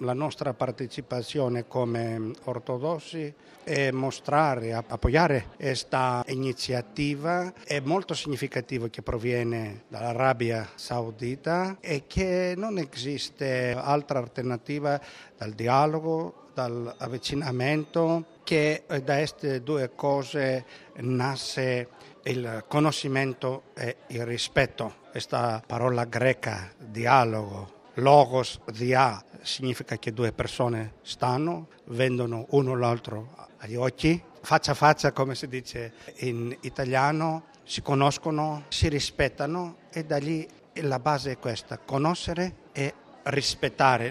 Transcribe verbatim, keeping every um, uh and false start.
la nostra partecipazione come ortodossi è mostrare, appoggiare questa iniziativa. È molto significativo che proviene dall'Arabia Saudita e che non esiste altra alternativa dal dialogo, dall'avvicinamento, che da queste due cose nasce il conoscimento e il rispetto. Questa parola greca, dialogo, logos, dia, significa che due persone stanno, vedono uno l'altro agli occhi, faccia a faccia come si dice in italiano, si conoscono, si rispettano e da lì la base è questa, conoscere e rispettare